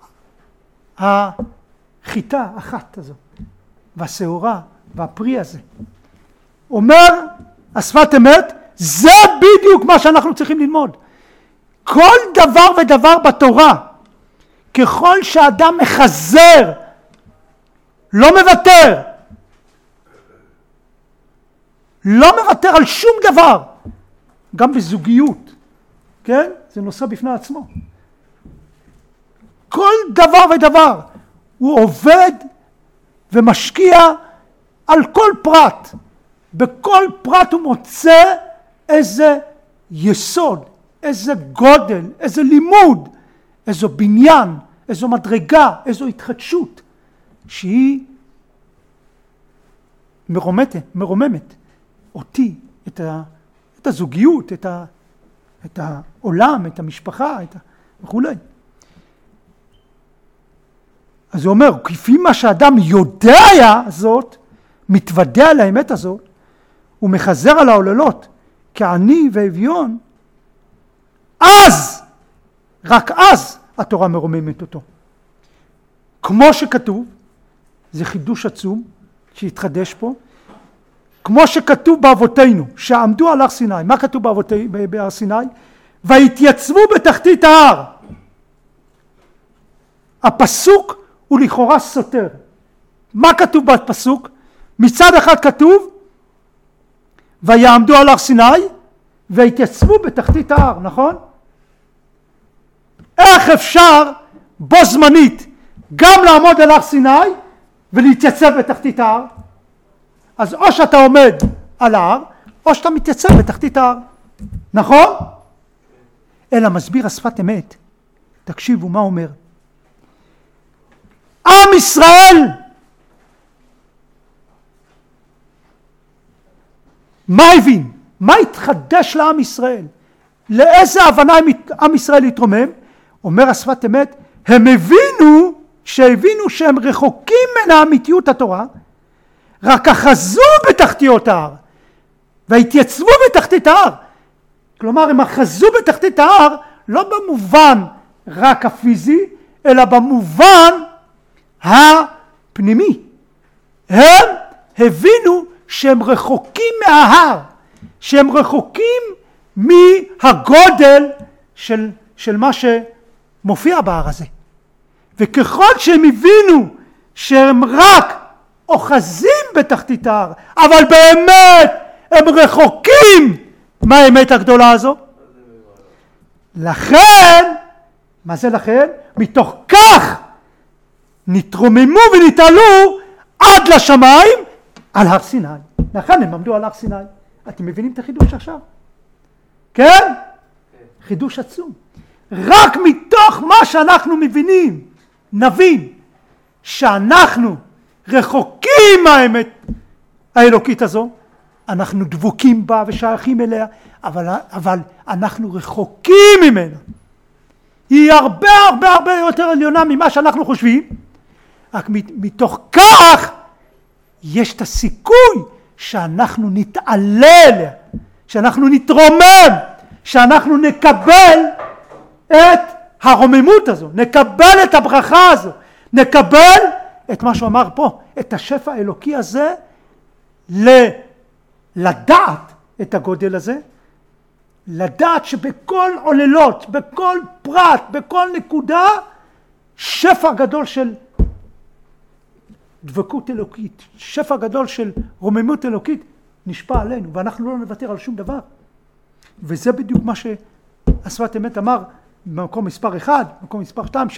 [SPEAKER 1] החיטה אחת הזו. והשעורה והפרי הזה. אומר השפת אמת, זה בדיוק מה שאנחנו צריכים ללמוד. כל דבר ודבר בתורה, ככל שאדם מחזר, לא מוותר. לא מוותר על שום דבר. גם בזוגיות. כן? זה נושא בפני עצמו. כל דבר ודבר. הוא עובד ומשקיע על כל פרט. בכל פרט הוא מוצא איזה יסוד, איזה גודל, איזה לימוד, איזו בניין, איזו מדרגה, איזו התחדשות, שהיא מרוממת אותי, את הזוגיות, את העולם, את המשפחה, וכו'. אז הוא אומר, כפי מה שאדם יודע זאת, מתוודע על האמת הזאת, הוא מחזר על העוללות, כעני ואביון, אז, רק אז, התורה מרוממת אותו. כמו שכתוב, זה חידוש עצום, שהתחדש פה, כמו שכתוב באבותינו, שעמדו על הר סיני. מה כתוב בהר סיני? והתייצבו בתחתית ההר. הפסוק הוא לכאורה סותר. מה כתוב בפסוק? מצד אחד כתוב, ויעמדו על הר סיני, והתייצבו בתחתית ההר, נכון? איך אפשר בו זמנית גם לעמוד על הר סיני ולהתייצב בתחתית ההר? אז או שאתה עומד על ההר, או שאתה מתייצב בתחתית ההר. נכון? אלא מסביר השפת אמת. תקשיבו מה אומר. עם ישראל, מה הבין? מה התחדש לעם ישראל? לאיזה הבנה עם ישראל התרומם? אומר השפת אמת, הם שהבינו שהם רחוקים מן האמיתיות התורה, רק אחזו בתחתיות ההר, והתייצבו בתחתית ההר. כלומר, הם אחזו בתחתית ההר, לא במובן רק הפיזי, אלא במובן הפנימי. הם הבינו שהם רחוקים מההר, שהם רחוקים מהגודל של מה שמופיע בהר הזה. וככל שהם הבינו שהם רק אוחזים בתחתית ההר, אבל באמת הם רחוקים מהאמת הגדולה הזו. לכן, מה זה לכן? מתוך כך נתרוממו ונתעלו עד לשמיים על הר סיני. לכן הם עמדו על הר סיני. אתם מבינים את החידוש עכשיו? כן? חידוש עצום. רק מתוך מה שאנחנו מבינים, נבין שאנחנו רחוקים מהאמת האלוקית הזו, אנחנו דבוקים בה ושייכים אליה, אבל אנחנו רחוקים ממנה. היא הרבה הרבה הרבה יותר עליונה ממה שאנחנו חושבים, רק מתוך כך יש את הסיכוי שאנחנו נתעלה אליה, שאנחנו נתרומם, שאנחנו נקבל את הרוממות הזו, נקבל את הברכה הזו, נקבל את מה שהוא אמר פה, את השפע האלוקי הזה, לדעת את הגודל הזה, לדעת שבכל עוללות, בכל פרט, בכל נקודה, שפע גדול של דבקות אלוקית, שפע גדול של רוממות אלוקית נשפע עלינו, ואנחנו לא נוותר על שום דבר. וזה בדיוק מה שהשפת אמת אמר במקום מספר 1, במקום מספר 2,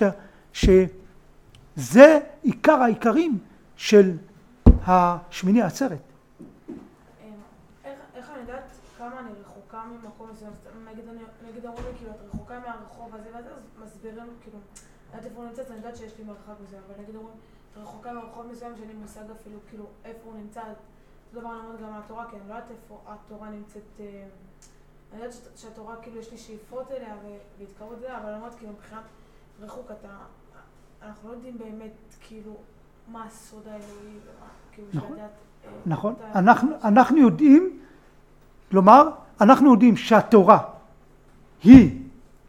[SPEAKER 1] שזה עיקר העיקרים של השמיני העצרת.
[SPEAKER 2] איך אני יודעת כמה אני רחוקה ממקום מסוים? נגיד אמרו לי, כאילו, את רחוקה מהרחוב הזה, ואז מסבירים, כאילו, עד איפה הוא נמצא, אני יודעת שיש לי מרחק מסוים, אבל נגיד אומרים, את רחוקה מהרחוב מסוים שאני מושג אפילו, כאילו, איפה הוא נמצא, זה דבר נאמר גם מהתורה, כי אני לא יודעת איפה התורה נמצאת, אני יודעת שהתורה, כאילו, יש לי שאיפות אליה והתקרבות אליה, אבל אני אומרת, כאילו, מבחינת ריחוק, אנחנו לא יודעים באמת, כאילו, מה הסוד האלוהי, כאילו, שלדעת...
[SPEAKER 1] נכון, אנחנו יודעים, כלומר, אנחנו יודעים שהתורה היא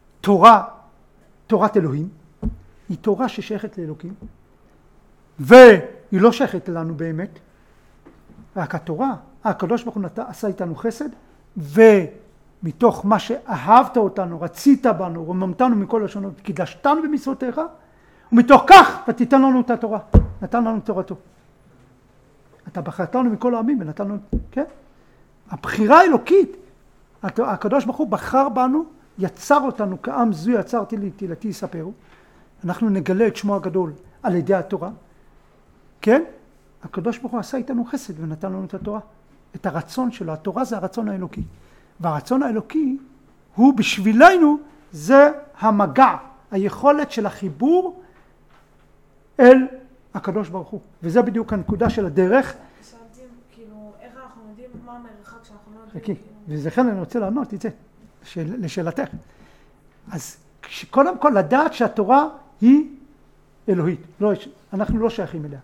[SPEAKER 1] תורת אלוהים, היא תורה ששייכת לאלוקים, והיא לא שייכת לנו באמת, רק התורה, הקדוש ברוך הוא עשה איתנו חסד, ומתוך מה שאהבת אותנו, רצית בנו, רוממתנו מכל לשונות, קידשתנו במצוותיך, ומתוך כך ותיתן לנו את התורה, נתן לנו תורתו. אתה בחרתנו מכל העמים ונתן לנו, כן? הבחירה האלוקית, הקדוש ברוך הוא בחר בנו, יצר אותנו כעם זו יצרתי לי, תהילתי יספרו. אנחנו נגלה את שמו הגדול על ידי התורה, כן? הקדוש ברוך הוא עשה איתנו חסד ונתן לנו את התורה. את הרצון שלו, התורה זה הרצון האלוקי. והרצון האלוקי הוא בשבילנו, זה המגע, היכולת של החיבור אל הקדוש ברוך הוא. וזה בדיוק הנקודה של הדרך.
[SPEAKER 2] שאלתי, כאילו, איך אנחנו יודעים מה המרחק שאנחנו לא יודעים?
[SPEAKER 1] ולכן אני רוצה לענות את זה, לשאלתך. אז קודם כל לדעת שהתורה היא אלוהית. אנחנו לא שייכים אליה.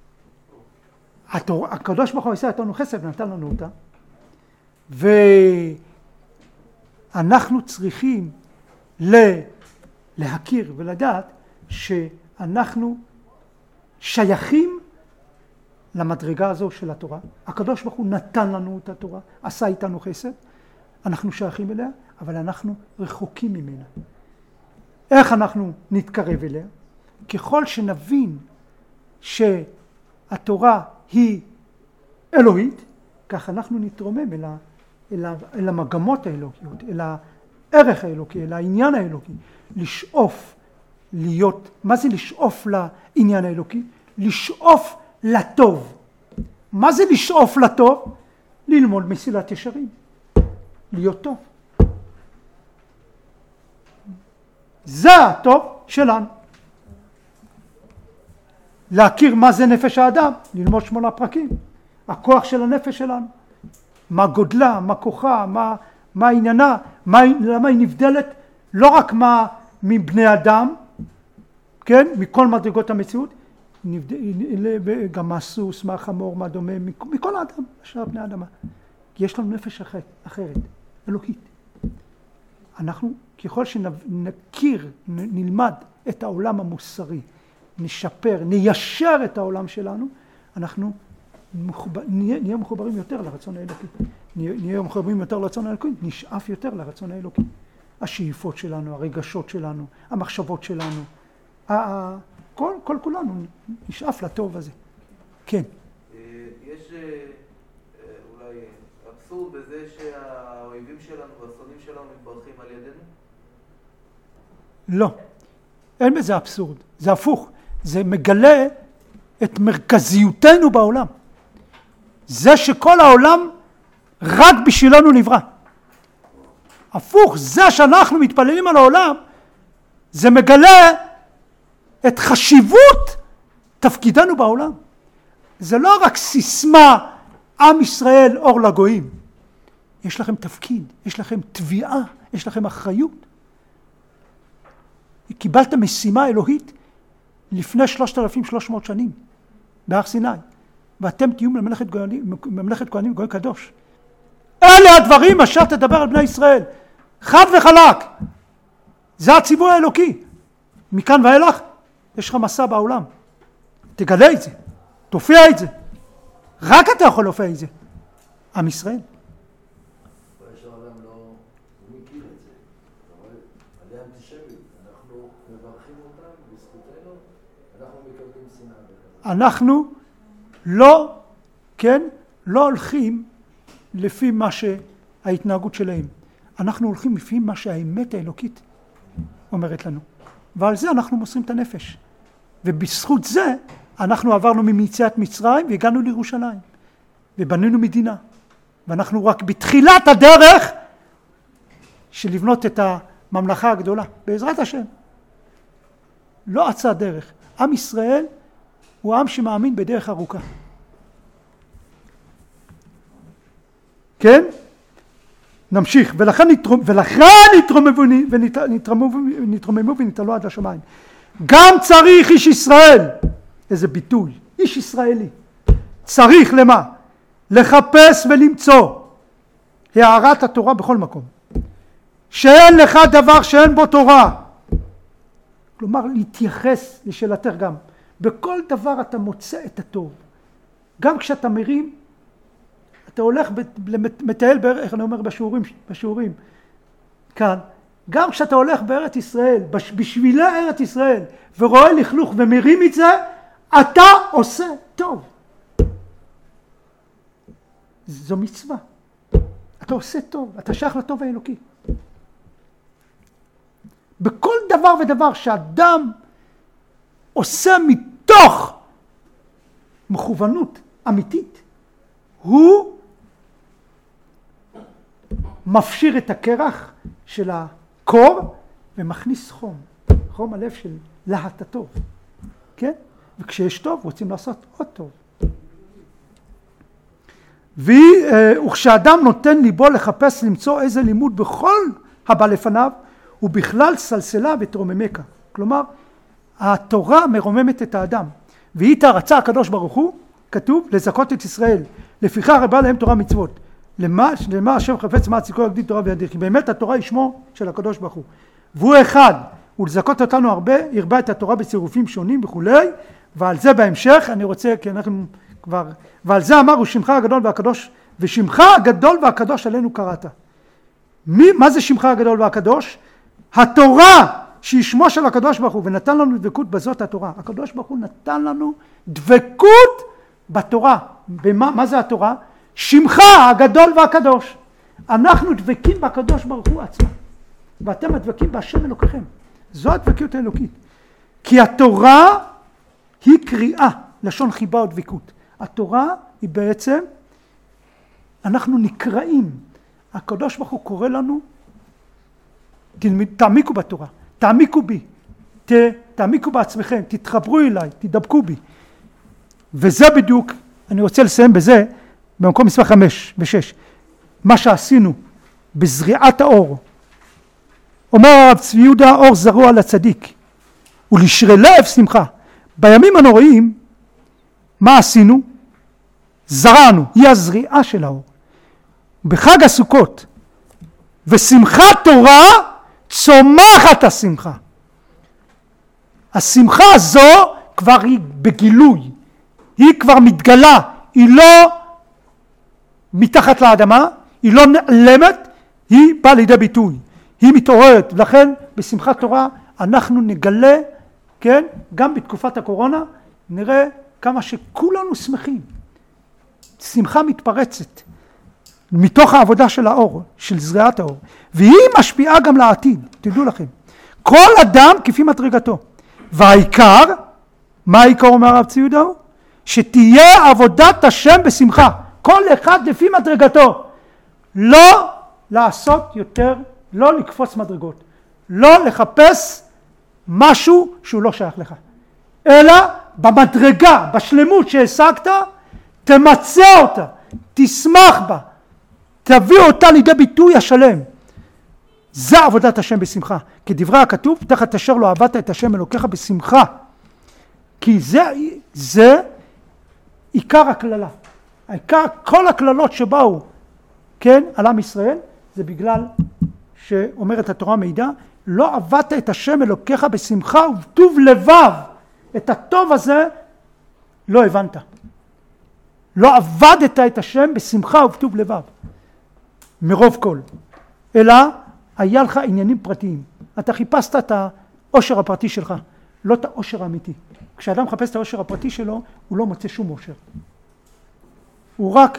[SPEAKER 1] הקדוש ברוך הוא עשה איתנו חסד ונתן לנו אותה. ואנחנו צריכים להכיר ולדעת שאנחנו שייכים למדרגה הזו של התורה. הקדוש ברוך הוא נתן לנו את התורה, עשה איתנו חסד, אנחנו שייכים אליה, אבל אנחנו רחוקים ממנה. איך אנחנו נתקרב אליה? ככל שנבין שהתורה היא אלוהית, כך אנחנו נתרומם אל המגמות האלוקיות, אל הערך האלוקי, אל העניין האלוקי, לשאוף להיות, מה זה לשאוף לעניין האלוקי? לשאוף לטוב. מה זה לשאוף לטוב? ללמוד מסילת ישרים, להיות טוב. זה הטוב שלנו. להכיר מה זה נפש האדם, ללמוד 8 פרקים. הכוח של הנפש שלנו. מה גודלה, מה כוחה, מה עניינה, למה היא נבדלת, לא רק מבני אדם, כן? מכל מדרגות המציאות, גם מהסוס, מהחמור, מה דומה, מכל האדם, שאר בני האדמה. יש לנו נפש אחרת, אלוקית. אנחנו, ככל שנכיר, נלמד את העולם המוסרי, נשפר, ניישר את העולם שלנו, אנחנו נהיה מחוברים יותר לרצון האלוקי. נהיה מחוברים יותר לרצון האלוקי, נשאף יותר לרצון האלוקי. השאיפות שלנו, הרגשות שלנו, המחשבות שלנו, כולנו נשאף לטוב הזה. כן.
[SPEAKER 4] יש אולי אבסורד בזה שהאויבים שלנו והשונאים שלנו מתברכים על ידינו?
[SPEAKER 1] לא. אין בזה אבסורד. זה הפוך. זה מגלה את מרכזיותנו בעולם. זה שכל העולם רק בשבילנו נברא. הפוך, זה שאנחנו מתפללים על העולם, זה מגלה את חשיבות תפקידנו בעולם. זה לא רק סיסמה, עם ישראל אור לגויים. יש לכם תפקיד, יש לכם תביעה, יש לכם אחריות. קיבלת משימה אלוהית לפני 3,300 שנים בהר סיני, ואתם תהיו ממלכת כהנים וגוי קדוש. אלה הדברים אשר תדבר על בני ישראל, חד וחלק. זה הציווי האלוקי. מכאן ואילך יש לך מסע בעולם. תגלה את זה, תופיע את זה. רק אתה יכול להופיע את זה. עם ישראל.
[SPEAKER 5] יש העולם לא מכיר את זה. אבל עלי אנטישמיות, אנחנו מברכים אותם בזכותנו, אנחנו מקבלים שנאה בכלל.
[SPEAKER 1] אנחנו לא, כן, לא הולכים לפי מה שההתנהגות שלהם. אנחנו הולכים לפי מה שהאמת האלוקית אומרת לנו. ועל זה אנחנו מוסרים את הנפש. ובזכות זה אנחנו עברנו מיציאת מצרים והגענו לירושלים. ובנינו מדינה. ואנחנו רק בתחילת הדרך של לבנות את הממלכה הגדולה. בעזרת השם. לא אצה דרך. עם ישראל הוא עם שמאמין בדרך ארוכה. כן? נמשיך. ולכן נתרוממו ונתעלו עד לשמיים. גם צריך איש ישראל, איזה ביטוי, איש ישראלי, צריך למה? לחפש ולמצוא הערת התורה בכל מקום. שאין לך דבר שאין בו תורה. כלומר, להתייחס לשאלתך גם. בכל דבר אתה מוצא את הטוב. גם כשאתה מרים, אתה הולך מטייל בערך, איך אני אומר בשיעורים, כאן. גם כשאתה הולך בארץ ישראל, בשבילי ארץ ישראל, ורואה לכלוך ומרים את זה, אתה עושה טוב. זו מצווה. אתה עושה טוב, אתה שייך לטוב האלוקי. בכל דבר ודבר שאדם עושה מתוך מכוונות אמיתית, הוא מפשיר את הקרח של הקור ומכניס חום, חום הלב של להט הטוב, כן? וכשיש טוב רוצים לעשות עוד טוב. וכשאדם נותן ליבו לחפש למצוא איזה לימוד בכל הבא לפניו, הוא בכלל סלסלה ותרוממקה. כלומר, התורה מרוממת את האדם. ואיתה רצה הקדוש ברוך הוא, כתוב, לזכות את ישראל. לפיכך הרבה להם תורה מצוות. למה השם חפץ מה ציכו יקדיש תורה וידיר. כי באמת התורה היא שמו של הקדוש ברוך הוא. והוא אחד, ולזכות אותנו הרבה, ירבה את התורה בצירופים שונים וכולי. ועל זה בהמשך, אני רוצה, כי אנחנו כבר, ועל זה אמר, הוא שמך הגדול והקדוש, ושמך הגדול והקדוש עלינו קראת. מה זה שמך הגדול והקדוש? התורה שהיא שמו של הקדוש ברוך הוא, ונתן לנו דבקות בזאת התורה. הקדוש ברוך הוא נתן לנו דבקות בתורה. מה זה התורה? שמך הגדול והקדוש. אנחנו דבקים בקדוש ברוך הוא עצמו. ואתם הדבקים בהשם אלוקיכם. זו הדבקות האלוקית. כי התורה היא קריאה, לשון חיבה ודבקות. התורה היא בעצם, אנחנו נקראים. הקדוש ברוך הוא קורא לנו, תעמיקו בתורה, תעמיקו בי, תעמיקו בעצמכם, תתחברו אליי, תדבקו בי. וזה בדיוק, אני רוצה לסיים בזה, במקום מספר 5 ו-6, מה שעשינו בזריעת האור. אומר הרב צבי יהודה, אור זרוע לצדיק, ולשרי לב שמחה. בימים הנוראים, מה עשינו? זרענו, היא הזריעה של האור. בחג הסוכות, ושמחת תורה צומחת השמחה. השמחה הזו כבר היא בגילוי, היא כבר מתגלה, היא לא מתחת לאדמה, היא לא נעלמת, היא באה לידי ביטוי, היא מתעוררת. ולכן בשמחת תורה אנחנו נגלה, כן, גם בתקופת הקורונה, נראה כמה שכולנו שמחים. שמחה מתפרצת מתוך העבודה של האור, של זריעת האור, והיא משפיעה גם לעתיד, תדעו לכם. כל אדם כפי מדרגתו. והעיקר, מה העיקר אומר הרב צבי יהודה? שתהיה עבודת השם בשמחה. כל אחד לפי מדרגתו. לא לעשות יותר, לא לקפוץ מדרגות. לא לחפש משהו שהוא לא שייך לך. אלא במדרגה, בשלמות שהשגת, תמצא אותה, תשמח בה, תביא אותה לידי ביטוי השלם. זה עבודת השם בשמחה. כדברי הכתוב, תחת אשר לא עבדת את השם אלוקיך בשמחה. כי זה עיקר הכללה. העיקר, כל הכללות שבאו, כן, על עם ישראל, זה בגלל שאומרת התורה מידע, לא עבדת את השם אלוקיך בשמחה ובטוב לבב. את הטוב הזה לא הבנת. לא עבדת את השם בשמחה ובטוב לבב. מרוב כל. אלא היה לך עניינים פרטיים. אתה חיפשת את העושר הפרטי שלך, לא את העושר האמיתי. כשאדם מחפש את העושר הפרטי שלו, הוא לא מוצא שום עושר. הוא רק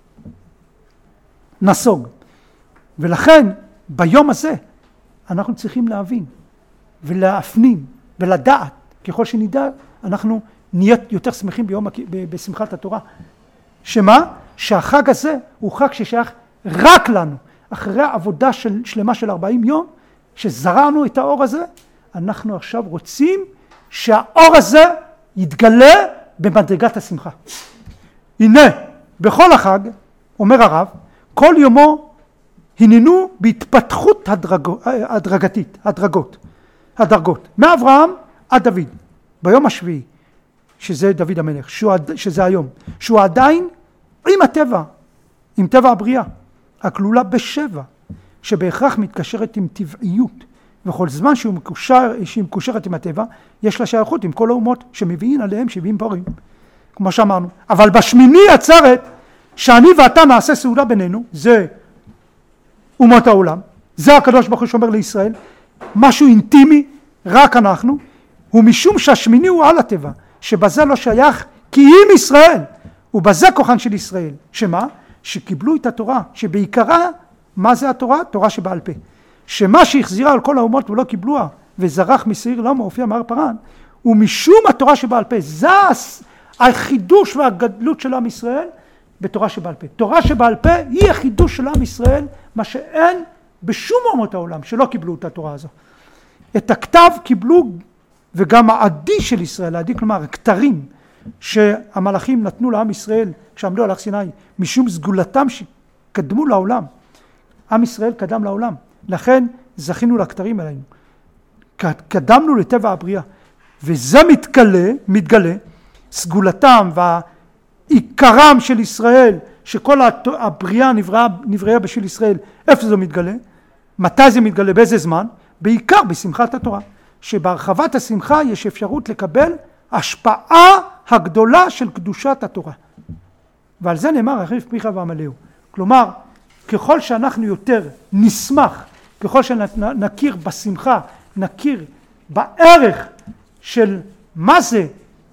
[SPEAKER 1] נסוג. ולכן ביום הזה אנחנו צריכים להבין ולהפנים ולדעת, ככל שנדע אנחנו נהיה יותר שמחים בשמחת התורה. שמה? שהחג הזה הוא חג ששייך רק לנו. אחרי העבודה שלמה של 40 יום, שזרענו את האור הזה, אנחנו עכשיו רוצים שהאור הזה יתגלה במדרגת השמחה. הנה, בכל החג, אומר הרב, כל יומו הננו בהתפתחות הדרגתית, הדרגות, מאברהם עד דוד, ביום השביעי, שזה דוד המלך, שזה היום, שהוא עדיין עם הטבע, עם טבע הבריאה, הכלולה בשבע, שבהכרח מתקשרת עם טבעיות, וכל זמן שהיא מקושרת עם הטבע, יש לה שייכות עם כל האומות שמביאים עליהם 70 פורים, כמו שאמרנו. אבל בשמיני עצרת, שאני ואתה נעשה סעודה בינינו, זה אומות העולם, זה הקדוש ברוך הוא שאומר לישראל, משהו אינטימי, רק אנחנו, ומשום שהשמיני הוא על הטבע, שבזה לא שייך כי אם ישראל, ובזה כוחן של ישראל, שמה? שקיבלו את התורה, שבעיקרה, מה זה התורה? תורה שבעל פה. שמה שהחזירה על כל האומות ולא קיבלוה, וזרח משעיר למה הופיע מהר פרן, ומשום התורה שבעל פה, זה החידוש והגדלות של עם ישראל, בתורה שבעל פה. תורה שבעל פה היא החידוש של עם ישראל, מה שאין בשום אומות העולם שלא קיבלו את התורה הזו. את הכתב קיבלו, וגם העדי של ישראל, העדי כלומר הכתרים שהמלאכים נתנו לעם ישראל כשעמדו על הר סיני, משום סגולתם שקדמו לעולם. עם ישראל קדם לעולם, לכן זכינו לכתרים עלינו. קדמנו לטבע הבריאה, וזה מתגלה, סגולתם ועיקרם של ישראל, שכל הבריאה נבראה בשביל ישראל, איפה זה מתגלה? מתי זה מתגלה? באיזה זמן? בעיקר בשמחת התורה, שבהרחבת השמחה יש אפשרות לקבל השפעה הגדולה של קדושת התורה. ועל זה נאמר הרחיב פיך ועמלאו. כלומר, ככל שאנחנו יותר נשמח, ככל שנכיר בשמחה, נכיר בערך של מה זה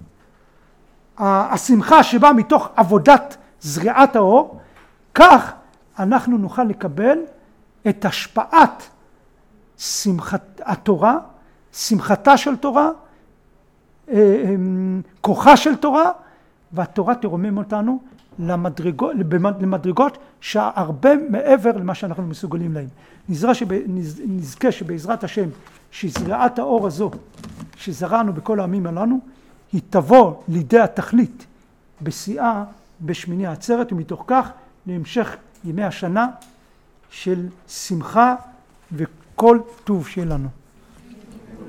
[SPEAKER 1] השמחה שבאה מתוך עבודת זריעת האור, כך אנחנו נוכל לקבל את השפעת שמחת התורה, שמחתה של תורה, כוחה של תורה, והתורה תרומם אותנו למדרגות שהרבה מעבר למה שאנחנו מסוגלים להם. נזכה שבעזרת השם שזריעת האור הזו שזרענו בכל העמים עלינו, היא תבוא לידי התכלית בשיאה בשמיני העצרת, ומתוך כך להמשך ימי השנה של שמחה וכל טוב שלנו.